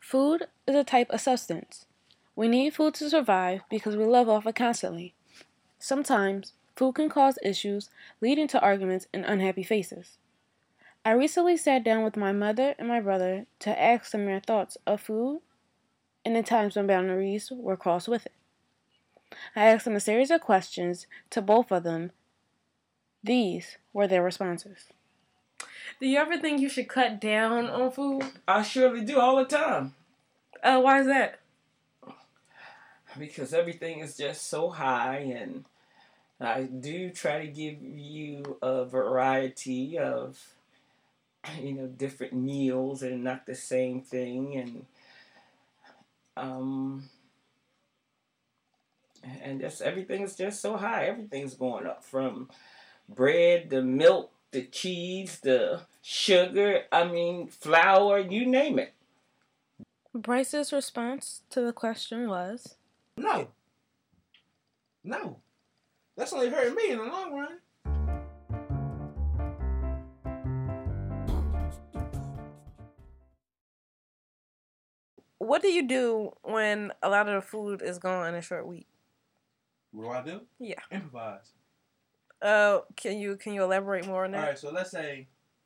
Food is a type of substance. We need food to survive because we live off it constantly. Sometimes, food can cause issues leading to arguments and unhappy faces. I recently sat down with my mother and my brother to ask them their thoughts of food and the times when boundaries were crossed with it. I asked them a series of questions to both of them. These were their responses. Do you ever think you should cut down on food? I surely do all the time. Why is that? Because everything is just so high, and I do try to give you a variety of, different meals and not the same thing, and just everything is just so high. Everything's going up from bread, the milk, the cheese, the sugar, flour, you name it. Bryce's response to the question was, No. That's only hurting me in the long run. What do you do when a lot of the food is gone in a short week? What do? Yeah. Improvise. Can you elaborate more on that? All right, so let's say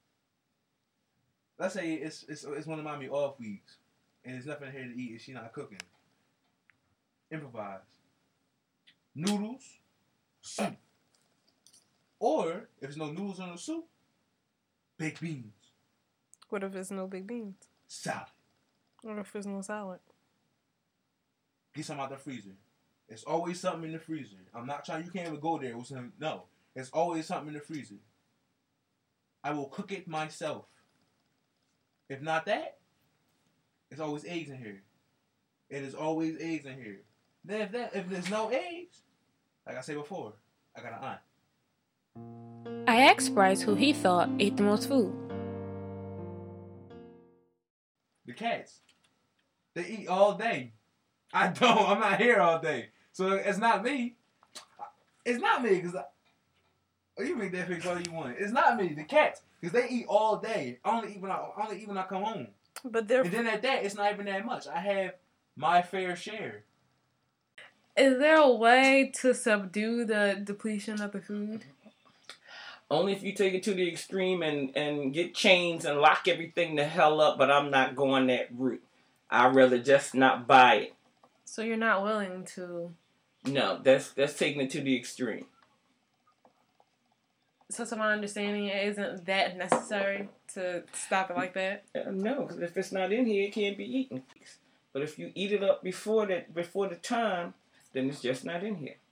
it's one of mommy off weeks, and there's nothing here to eat, and she not cooking. Improvise. Noodles, soup. Or if there's no noodles in the soup, baked beans. What if there's no baked beans? Salad. What if there's no salad? Get something out the freezer. There's always something in the freezer. I'm not trying. You can't even go there with some. No, there's always something in the freezer. I will cook it myself. If not that, there's always eggs in here. It is always eggs in here. Then if there's no eggs, like I said before, I got an aunt. I asked Bryce who he thought ate the most food. The cats. They eat all day. I don't. I'm not here all day. So it's not me. It's not me because you make that face all you want. It's not me. The cats, because they eat all day. I only eat when I come home. But and then at that, it's not even that much. I have my fair share. Is there a way to subdue the depletion of the food? Only if you take it to the extreme and get chains and lock everything the hell up, but I'm not going that route. I'd rather just not buy it. So you're not willing to... No, that's taking it to the extreme. So to my understanding, it isn't that necessary to stop it like that? No, because if it's not in here, it can't be eaten. But if you eat it up before the time, then it's just not in here.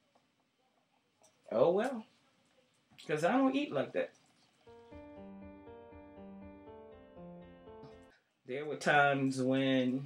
Oh well. Because I don't eat like that. There were times when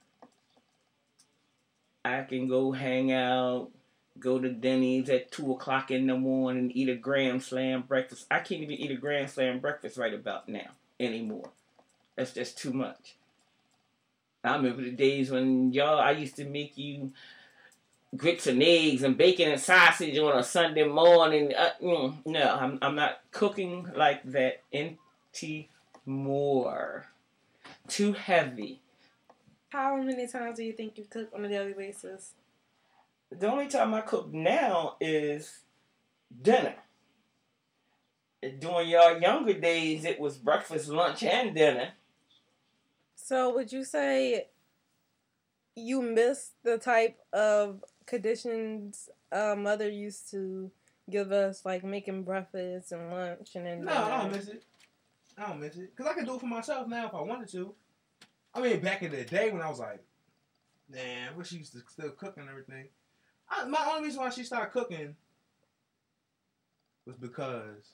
I can go hang out, go to Denny's at 2 o'clock in the morning, eat a Grand Slam breakfast. I can't even eat a Grand Slam breakfast right about now anymore. That's just too much. I remember the days when I used to make you grits and eggs and bacon and sausage on a Sunday morning. No, I'm not cooking like that anymore. Too heavy. How many times do you think you cook on a daily basis? The only time I cook now is dinner. During your younger days, it was breakfast, lunch, and dinner. So would you say you miss the type of conditions mother used to give us, like making breakfast and lunch and then No, I don't miss it. Because I can do it for myself now if I wanted to. I mean, back in the day when I was like, man, when she used to still cook and everything. My only reason why she started cooking was because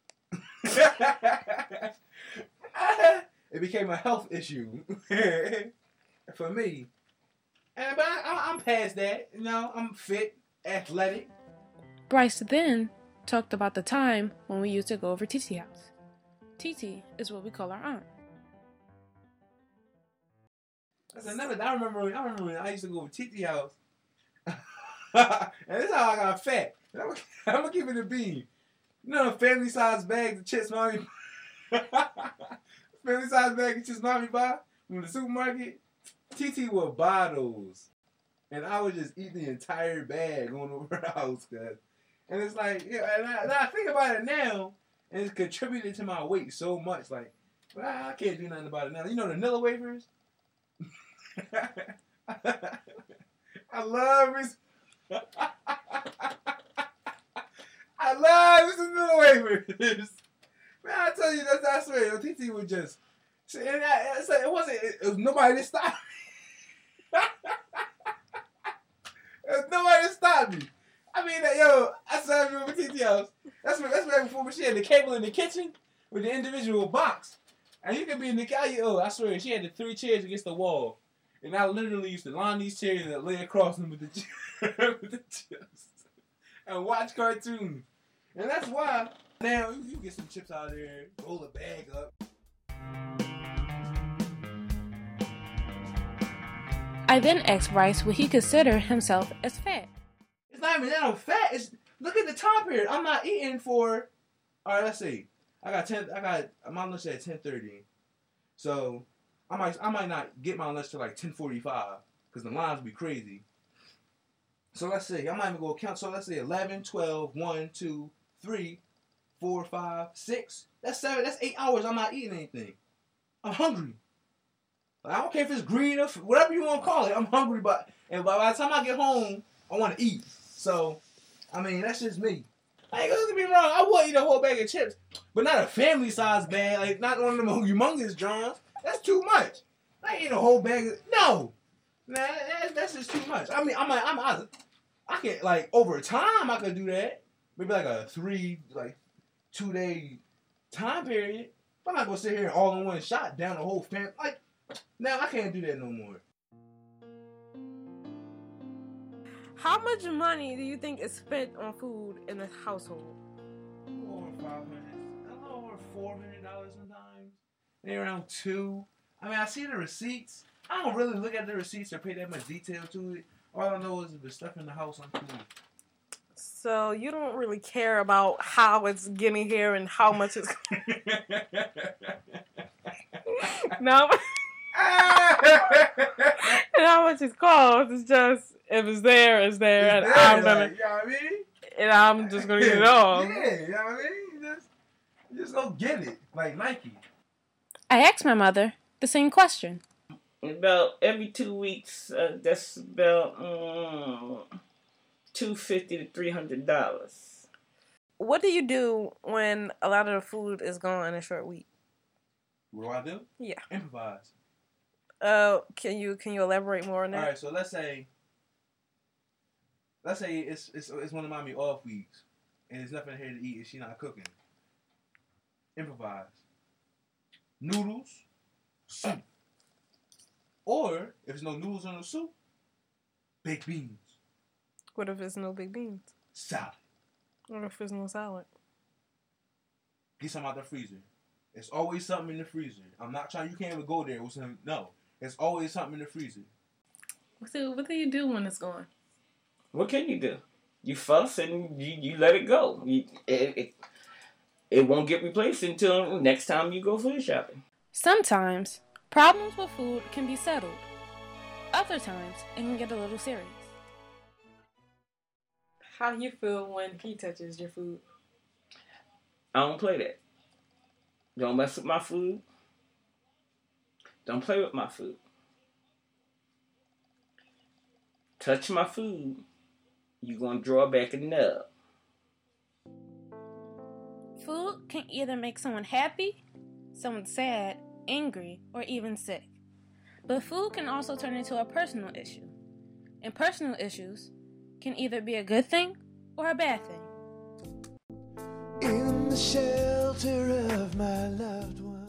it became a health issue for me. But I'm past that. I'm fit, athletic. Bryce then talked about the time when we used to go over Titi's house. Titi is what we call our aunt. I remember when I used to go over Titi's house. And this is how I got fat. I'm gonna keep it a bean. Family size bags of chips mommy. Family size bag of chips mommy buy from the supermarket. TT would buy those, and I would just eat the entire bag going over her house, cuz. And it's like, yeah, and I think about it now, and it's contributed to my weight so much. Like, but I can't do nothing about it now. You know the Nilla wafers? I love it. I love some Nilla wafers. Man, I tell you, I swear, TT would just. And it was nobody to stop me. There was nobody to stop me. I mean, yo, I saw you over TT house. That's right before she had the cable in the kitchen with the individual box. And you could be in the I swear, she had the 3 chairs against the wall. And I literally used to line these chairs and lay across them with the chips. And watch cartoons. And that's why now you get some chips out of there, roll a bag up. I then asked Bryce would he consider himself as fat. It's not even that I'm fat. Look at the time period. I'm not eating for. All right, let's see. I got my lunch at 10:30, so I might not get my lunch till like 10:45 because the lines be crazy. So let's see. I'm not even gonna count. So let's say 11, 12, 1, 2, 3, 4, 5, 6. That's 7. That's 8 hours. I'm not eating anything. I'm hungry. I don't care if it's green or whatever you want to call it. I'm hungry, and by the time I get home, I want to eat. So, I mean, that's just me. I ain't gonna be wrong. I would eat a whole bag of chips, but not a family size bag. Like not one of them humongous Johns. That's too much. I ain't eat a whole bag. No, nah, that's just too much. I mean, I can like over time I could do that. Maybe like a 2 day time period. But I'm not gonna sit here and all in one shot down the whole family. Like. Now I can't do that no more. How much money do you think is spent on food in a household? Over $500, a little over $400 sometimes. Maybe around $200. I mean, I see the receipts. I don't really look at the receipts or pay that much detail to it. All I know is if there's stuff in the house, I'm cool. So you don't really care about how it's getting here and how much it's. No. And how much it costs? It's just if it's there, it's there, and I'm gonna. You know what I mean? And I'm just gonna get it all. Yeah, you know what I mean? You just go get it, like Nike. I asked my mother the same question. About every 2 weeks, that's about $250 to $300. What do you do when a lot of the food is gone in a short week? What do I do? Yeah. Improvise. Can you elaborate more on that? All right, so let's say it's one of mommy off weeks, and there's nothing here to eat, and she not cooking. Improvise. Noodles, soup, or if there's no noodles or no soup, baked beans. What if there's no baked beans? Salad. What if there's no salad? Get some out the freezer. It's always something in the freezer. I'm not trying. You can't even go there with some. No, it's always something in the freezer. So what do you do when it's gone? What can you do? You fuss and you let it go. It won't get replaced until next time you go food shopping. Sometimes, problems with food can be settled. Other times, it can get a little serious. How do you feel when he touches your food? I don't play that. Don't mess with my food. Don't play with my food. Touch my food, you're going to draw back a nub. Food can either make someone happy, someone sad, angry, or even sick. But food can also turn into a personal issue. And personal issues can either be a good thing or a bad thing. In the shelter of my loved one.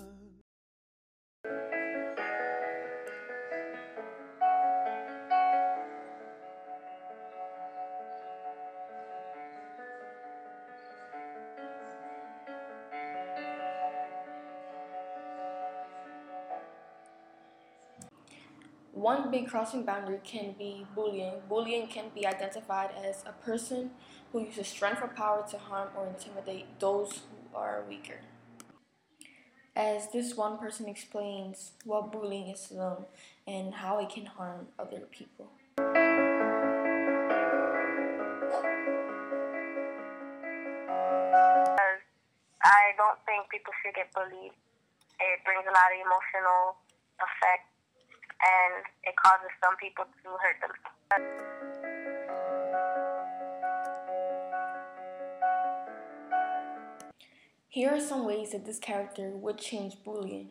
One big crossing boundary can be bullying. Bullying can be identified as a person who uses strength or power to harm or intimidate those who are weaker. as this one person explains what bullying is to them and how it can harm other people. I don't think people should get bullied. It brings a lot of emotional effect, and it causes some people to hurt themselves. Here are some ways that this character would change bullying.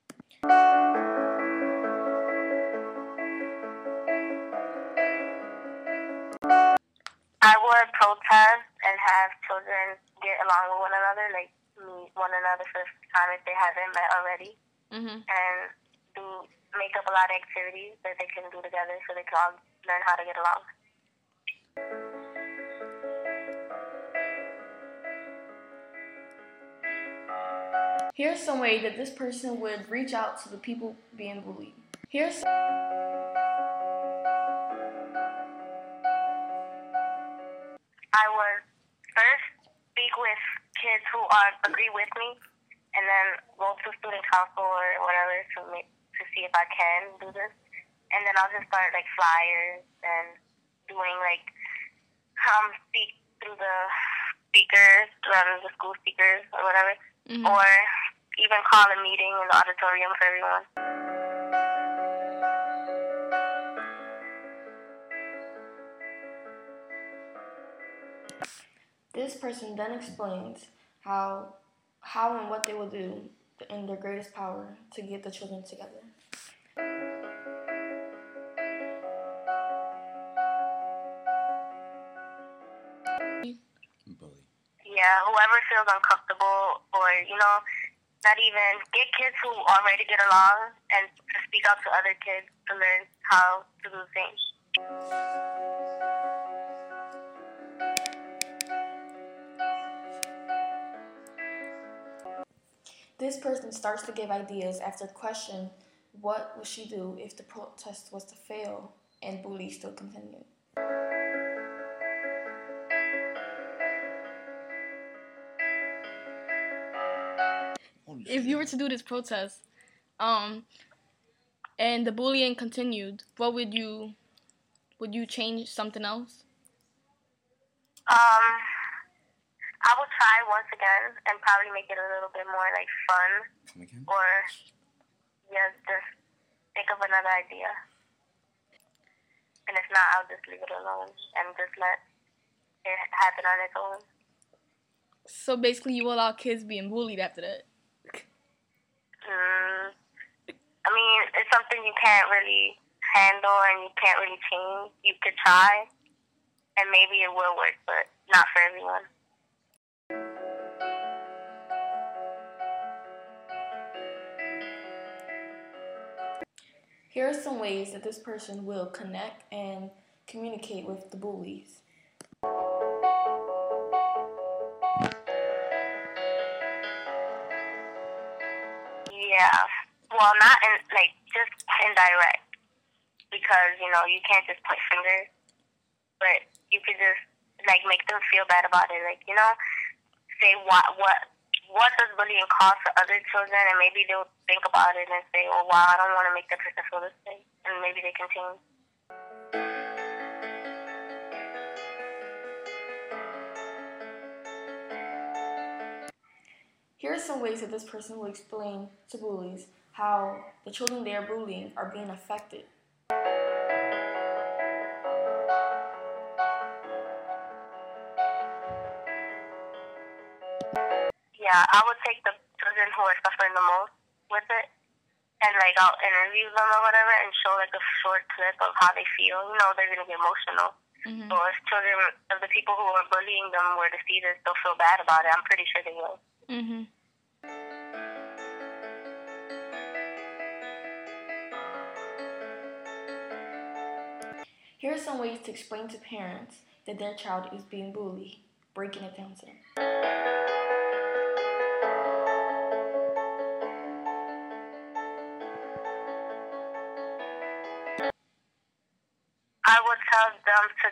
I would protest and have children get along with one another, like meet one another for the first time if they haven't met already, and make up a lot of activities that they can do together so they can all learn how to get along. Here's some way that this person would reach out to the people being bullied. I would first speak with kids who agree with me, and then go to student council or whatever to see if I can do this. And then I'll just start like flyers and doing like speak through the speakers, the school speakers or whatever, or even call a meeting in the auditorium for everyone. This person then explains how and what they will do in their greatest power to get the children together. Bully. Yeah, whoever feels uncomfortable or, not even get kids who already get along and to speak out to other kids to learn how to do things. This person starts to give ideas after the question, what would she do if the protest was to fail and bullying still continued? If you were to do this protest, and the bullying continued, what would you change something else? I would try once again and probably make it a little bit more like fun. Come again? Or just think of another idea. And if not, I'll just leave it alone and just let it happen on its own. So basically, you allow kids being bullied after that. I mean, it's something you can't really handle and you can't really change. You could try, and maybe it will work, but not for everyone. Here are some ways that this person will connect and communicate with the bullies. Yeah. Well, not just indirect. Because, you can't just point fingers. But you could just, make them feel bad about it. Say what does bullying cause for other children? And maybe they'll think about it and say, oh, wow, I don't want to make that person feel this way. And maybe they can change. Here are some ways that this person will explain to bullies how the children they are bullying are being affected. Yeah, I would take the children who are suffering the most with it, and I'll interview them or whatever, and show a short clip of how they feel. They're gonna get emotional. So if children of the people who are bullying them were to see this, they'll feel bad about it. I'm pretty sure they will. Here are some ways to explain to parents that their child is being bullied, breaking it down to them. I would tell them to,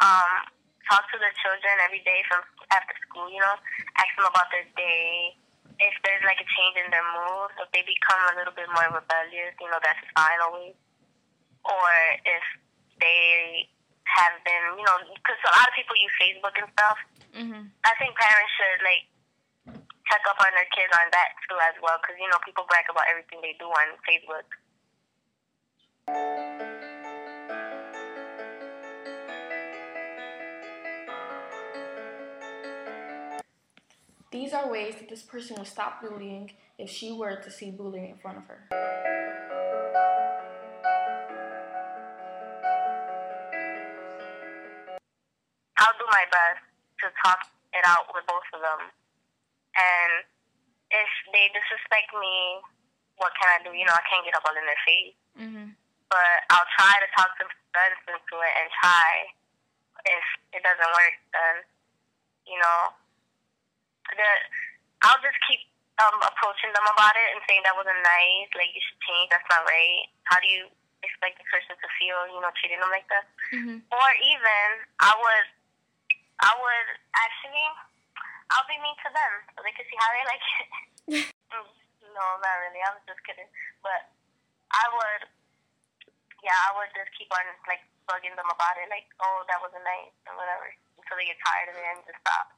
talk to the children every day from after school, ask them about their day, if there's like a change in their mood, if they become a little bit more rebellious, that's fine always. Or if they have been, because a lot of people use Facebook and stuff. Mhm. I think parents should like check up on their kids on that too as well, because people brag about everything they do on Facebook. These are ways that this person would stop bullying if she were to see bullying in front of her. I'll do my best to talk it out with both of them. And if they disrespect me, what can I do? I can't get up all in their face. Mhm. But I'll try to talk some sense into it and try. If it doesn't work, then, I'll just keep approaching them about it and saying that wasn't nice. Like, you should change. That's not right. How do you expect the person to feel, treating them like that? Mhm. Or even, I would actually, I'll be mean to them so they can see how they like it. No, not really. I was just kidding. But I would just keep on, like, bugging them about it. Like, oh, that wasn't nice or whatever. Until they get tired of it and just stop.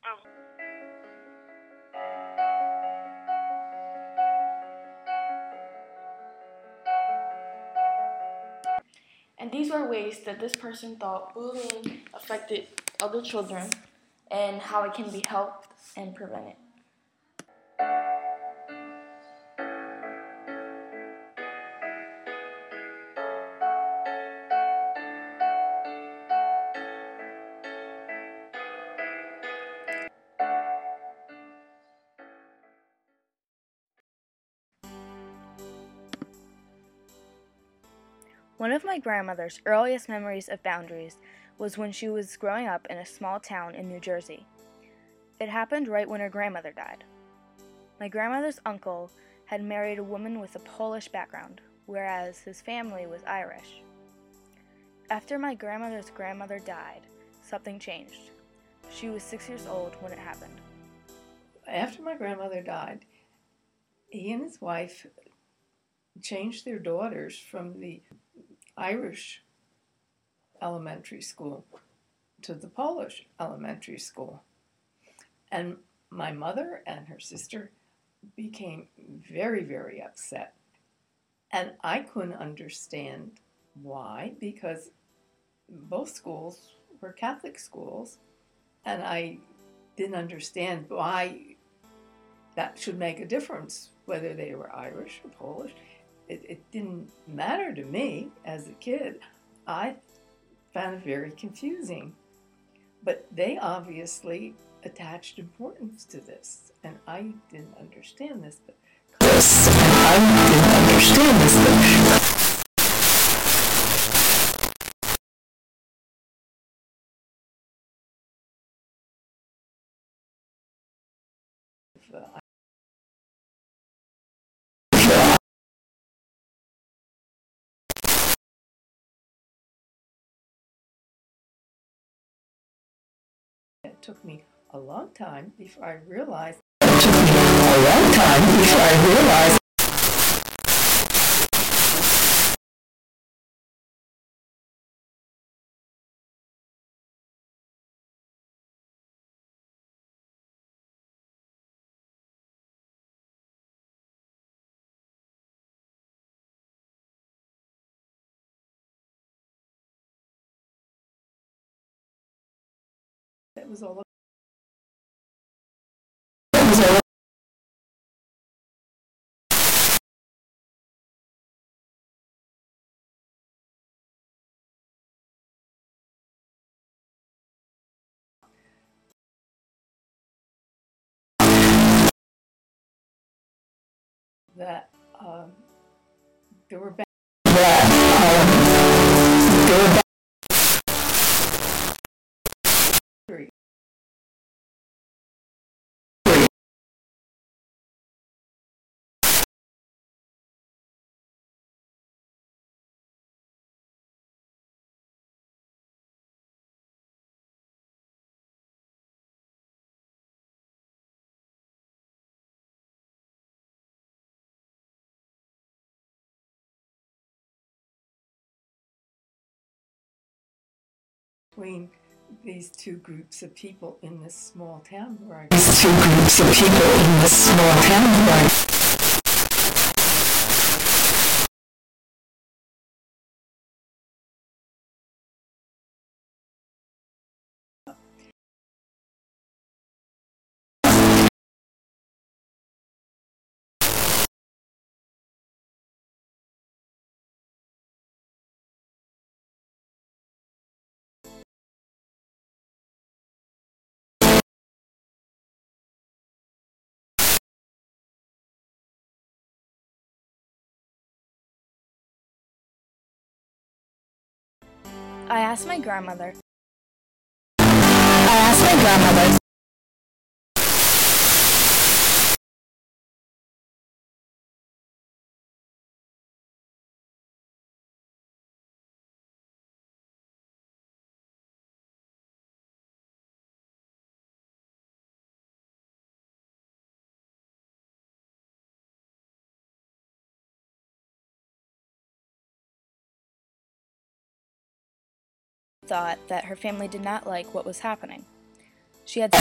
And these were ways that this person thought bullying affected other children and how it can be helped and prevented. One of my grandmother's earliest memories of boundaries was when she was growing up in a small town in New Jersey. It happened right when her grandmother died. My grandmother's uncle had married a woman with a Polish background, whereas his family was Irish. After my grandmother's grandmother died, something changed. She was 6 years old when it happened. After my grandmother died, he and his wife changed their daughters from the Irish elementary school to the Polish elementary school. And my mother and her sister became very, very upset. And I couldn't understand why, because both schools were Catholic schools, and I didn't understand why that should make a difference, whether they were Irish or Polish. It didn't matter to me as a kid. I found it very confusing. But they obviously attached importance to this, and I didn't understand this. It took me a long time before I realized. It was all that there were between these two groups of people in this small town where I I asked my grandmother. Thought that her family did not like what was happening. She had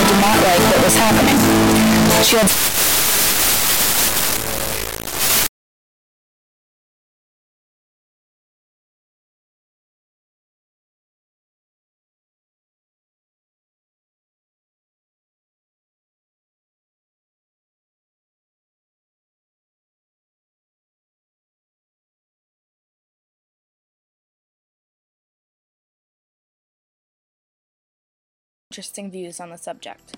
interesting views on the subject.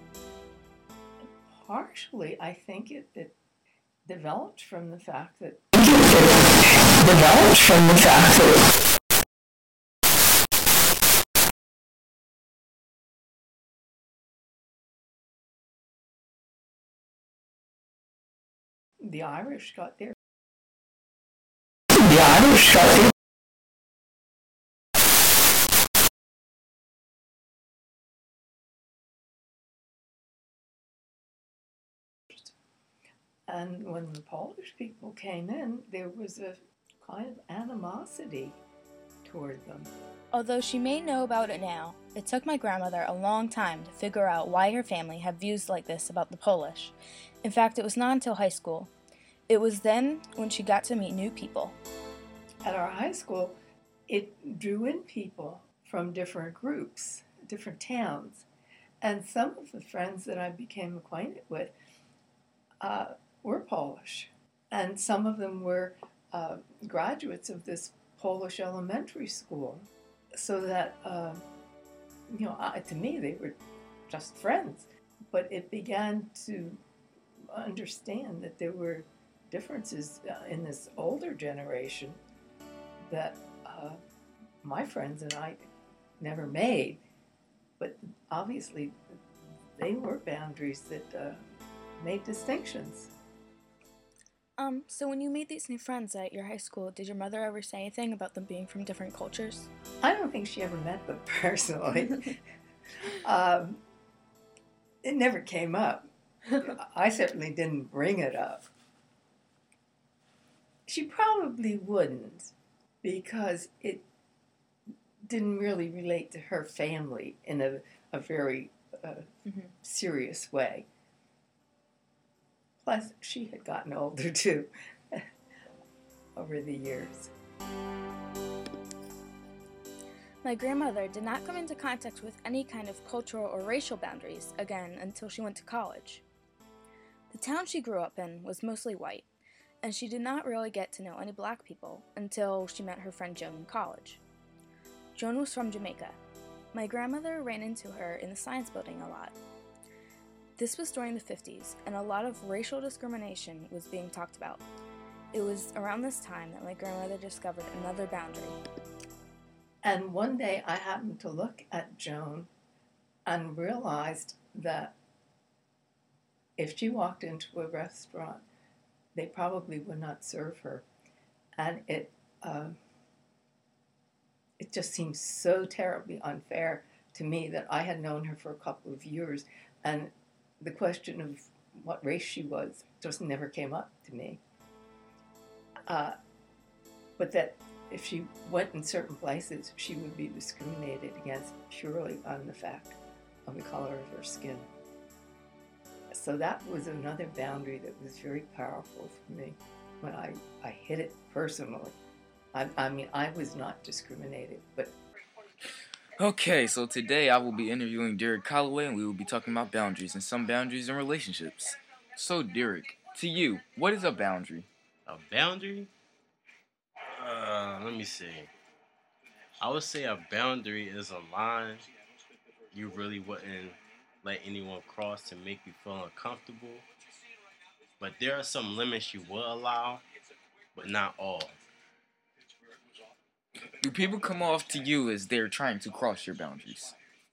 partially, I think it developed from the fact that the Irish got their and when the Polish people came in, there was a kind of animosity toward them. Although she may know about it now, it took my grandmother a long time to figure out why her family had views like this about the Polish. In fact, it was not until high school. It was then when she got to meet new people. At our high school, it drew in people from different groups, different towns. And some of the friends that I became acquainted with were Polish. And some of them were graduates of this Polish elementary school. So that, to me, they were just friends. But it began to understand that there were differences in this older generation that my friends and I never made. But obviously, they were boundaries that made distinctions. So when you made these new friends at your high school, did your mother ever say anything about them being from different cultures? I don't think she ever met them personally. It never came up. I certainly didn't bring it up. She probably wouldn't, because it didn't really relate to her family in a very serious way. Plus, she had gotten older, too, over the years. My grandmother did not come into contact with any kind of cultural or racial boundaries again until she went to college. The town she grew up in was mostly white, and she did not really get to know any black people until she met her friend Joan in college. Joan was from Jamaica. My grandmother ran into her in the science building a lot. This was during the 50s, and a lot of racial discrimination was being talked about. It was around this time that my grandmother discovered another boundary. And one day I happened to look at Joan and realized that if she walked into a restaurant, they probably would not serve her. And it just seemed so terribly unfair to me that I had known her for a couple of years, and the question of what race she was just never came up to me. But that if she went in certain places, she would be discriminated against purely on the fact of the color of her skin. So that was another boundary that was very powerful for me when I hit it personally. I mean, I was not discriminated, but... Okay, so today I will be interviewing Derek Calloway, and we will be talking about boundaries and some boundaries in relationships. So, Derek, to you, what is a boundary? A boundary? Let me see. I would say a boundary is a line you really wouldn't let anyone cross to make you feel uncomfortable. But there are some limits you will allow, but not all. Do people come off to you as they're trying to cross your boundaries?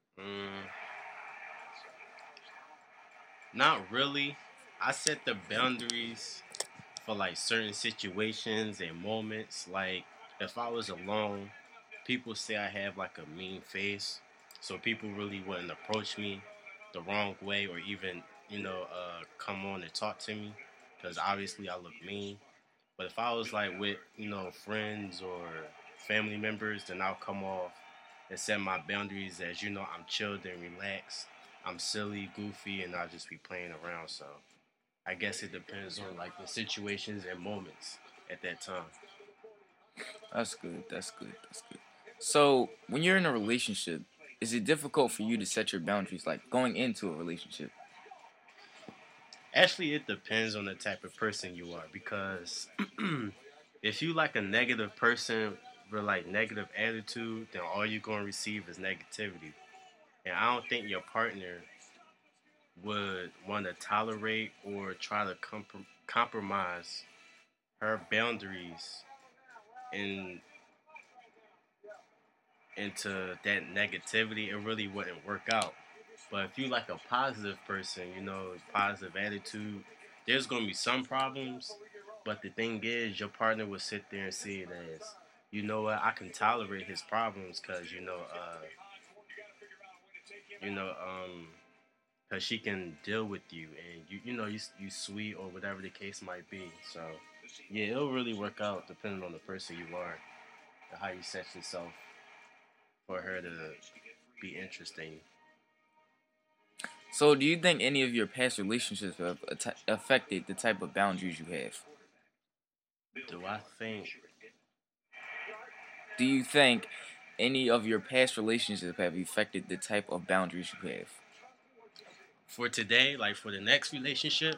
Not really. I set the boundaries for like certain situations and moments. Like if I was alone, people say I have like a mean face, so people really wouldn't approach me the wrong way or even come on and talk to me because obviously I look mean. But if I was like with friends or family members, then I'll come off and set my boundaries as I'm chilled and relaxed. I'm silly, goofy, and I'll just be playing around. So I guess it depends on like the situations and moments at that time. That's good. So when you're in a relationship, is it difficult for you to set your boundaries, like going into a relationship? Actually, it depends on the type of person you are, because if you like a negative person with like negative attitude, then all you're going to receive is negativity. And I don't think your partner would want to tolerate or try to compromise her boundaries into that negativity. It really wouldn't work out. But if you like a positive person, positive attitude, there's going to be some problems. But the thing is, your partner will sit there and see it as, you know what, I can tolerate his problems because, because she can deal with you and you sweet or whatever the case might be. So yeah, it'll really work out depending on the person you are and how you set yourself for her to be interesting. So do you think any of your past relationships have affected the type of boundaries you have? Do you think any of your past relationships have affected the type of boundaries you have? For today, like for the next relationship?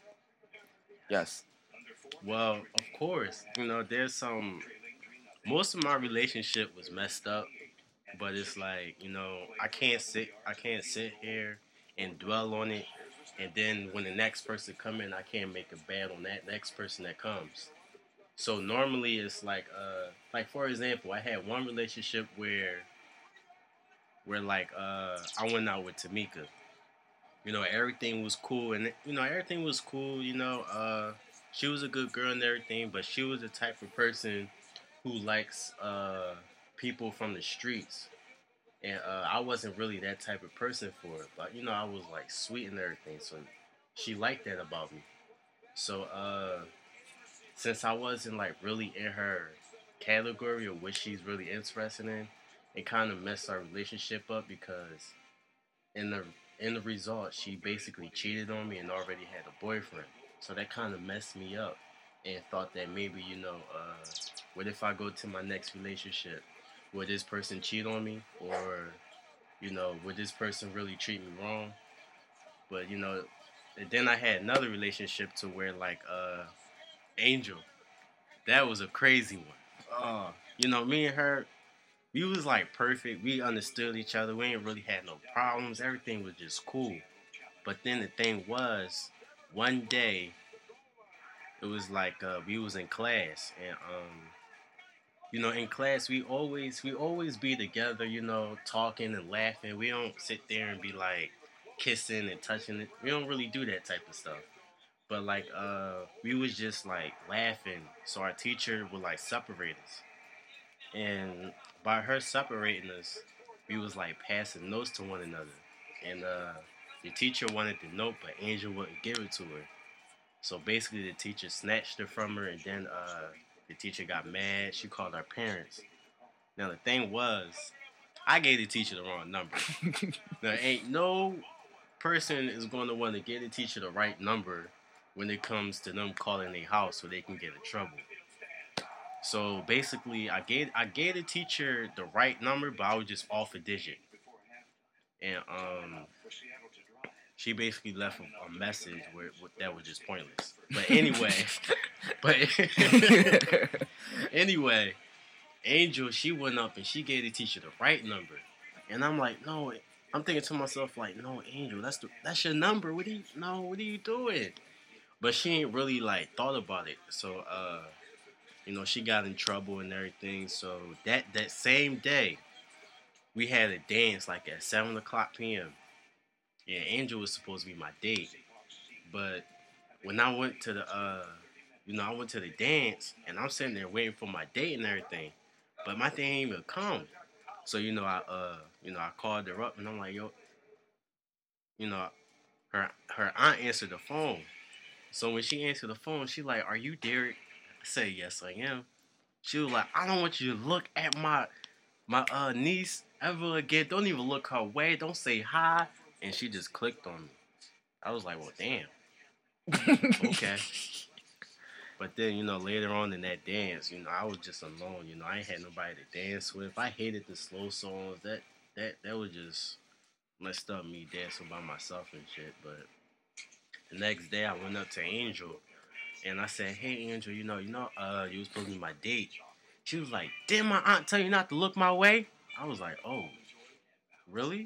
Yes. Well, of course. There's most of my relationship was messed up, but it's like, I can't sit here and dwell on it, and then when the next person come in, I can't make a bad on that next person that comes. So normally it's like for example, I had one relationship where like I went out with Tamika. Everything was cool, and everything was cool. She was a good girl and everything, but she was the type of person who likes people from the streets, and I wasn't really that type of person for it. But I was like sweet and everything, so she liked that about me. So since I wasn't like really in her category or what she's really interested in, it kind of messed our relationship up because in the result, she basically cheated on me and already had a boyfriend. So that kind of messed me up, and thought that maybe what if I go to my next relationship? Would this person cheat on me, or would this person really treat me wrong? But and then I had another relationship to where like Angel, that was a crazy one. Me and her, we was like perfect. We understood each other. We ain't really had no problems. Everything was just cool. But then the thing was, one day, it was like we was in class, and in class we always be together, talking and laughing. We don't sit there and be like kissing and touching it. We don't really do that type of stuff. But like we was just like laughing, so our teacher would like separate us. And by her separating us, we was like passing notes to one another. And the teacher wanted the note, but Angel wouldn't give it to her. So basically the teacher snatched it from her, and then the The teacher got mad. She called our parents. Now the thing was, I gave the teacher the wrong number. Now ain't no person is going to want to give the teacher the right number when it comes to them calling their house so they can get in trouble. So basically, I gave the teacher the right number, but I was just off a digit, and she basically left a message that was just pointless. But anyway, anyway, Angel, she went up and she gave the teacher the right number, and I'm like, no. I'm thinking to myself like, no, Angel, that's your number. What are you doing? But she ain't really like thought about it. So she got in trouble and everything. So that same day, we had a dance like at 7:00 p.m. Yeah, Angel was supposed to be my date, but when I went to the dance and I'm sitting there waiting for my date and everything, but my thing ain't even come. So I called her up and I'm like, yo, her aunt answered the phone. So when she answered the phone, she like, are you Derek? I said, yes, I am. She was like, I don't want you to look at my niece ever again. Don't even look her way. Don't say hi. And she just clicked on me. I was like, well, damn. Okay. But then, later on in that dance, I was just alone. I ain't had nobody to dance with. I hated the slow songs. That was just messed up me dancing by myself and shit. But the next day, I went up to Angel and I said, hey, Angel, you was supposed to be my date. She was like, didn't my aunt tell you not to look my way? I was like, oh, really?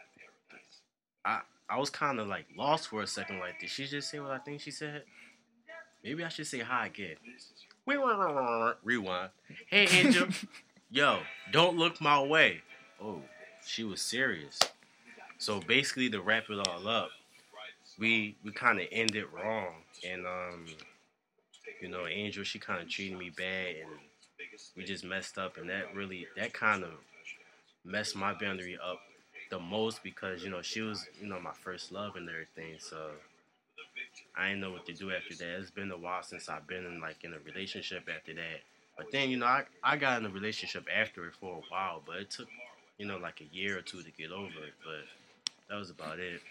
I was kind of like lost for a second. Like, did she just say what I think she said? Maybe I should say hi again. Rewind. Hey, Angel. Yo, don't look my way. Oh, she was serious. So basically, to wrap it all up, we kind of ended wrong. And, Angel, she kind of treated me bad. And we just messed up. And that kind of messed my boundary up the most because, she was, my first love and everything. So I didn't know what to do after that. It's been a while since I've been in a relationship after that. But then, I got in a relationship after it for a while, but it took, like a year or two to get over it. But that was about it.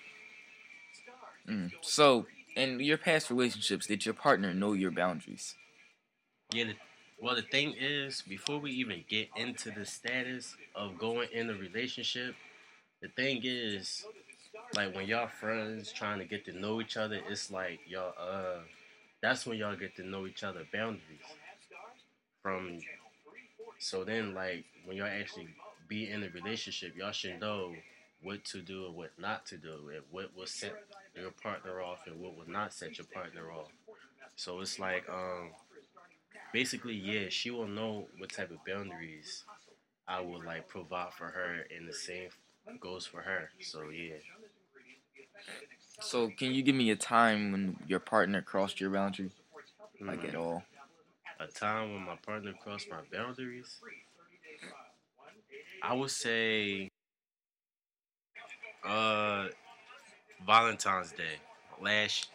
So, in your past relationships, did your partner know your boundaries? Yeah, the thing is, before we even get into the status of going in a relationship, the thing is, like, when y'all friends trying to get to know each other, it's like y'all that's when y'all get to know each other boundaries. So then, like, when y'all actually be in a relationship, y'all should know what to do and what not to do, and what will set your partner off and what will not set your partner off. So it's like, basically, yeah, she will know what type of boundaries I will like provide for her, and the same goes for her. So yeah. So can you give me a time when your partner crossed your boundary? Like at all? A time when my partner crossed my boundaries? I would say Valentine's Day. Last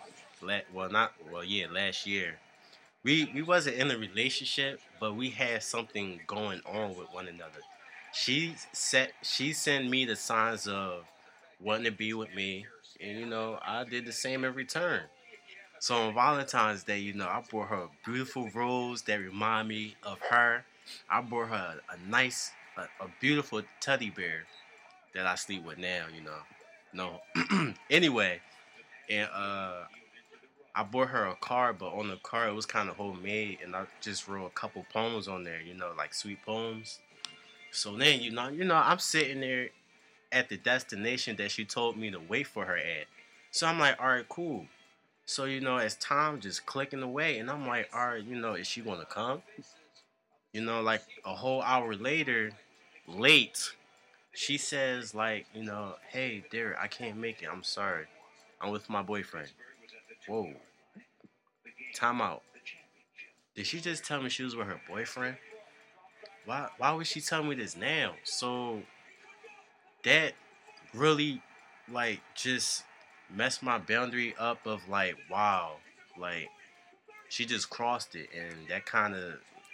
year. We wasn't in a relationship, but we had something going on with one another. She sent me the signs of wanting to be with me, and I did the same in return. So on Valentine's Day, I bought her a beautiful rose that remind me of her. I bought her a beautiful teddy bear that I sleep with now. No. Anyway, and I bought her a card, but on the card it was kind of homemade, and I just wrote a couple poems on there, like sweet poems. So then, I'm sitting there at the destination that she told me to wait for her at. So I'm like, all right, cool. So, as time just clicking away, and I'm like, all right, is she gonna come? Like a whole hour later, late, she says like, hey, Derek, I can't make it. I'm sorry. I'm with my boyfriend. Whoa. Time out. Did she just tell me she was with her boyfriend? Why would she tell me this now? So that really like just messed my boundary up of like, wow, like she just crossed it, and that kind of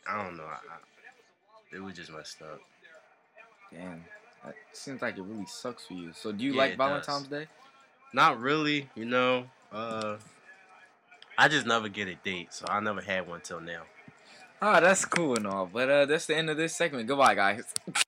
I don't know. It was just messed up. Damn, that seems like it really sucks for you. So do you Yeah, like it Valentine's does. Day? Not really, you know. I just never get a date, so I never had one till now. Ah, that's cool and all, but that's the end of this segment. Goodbye, guys.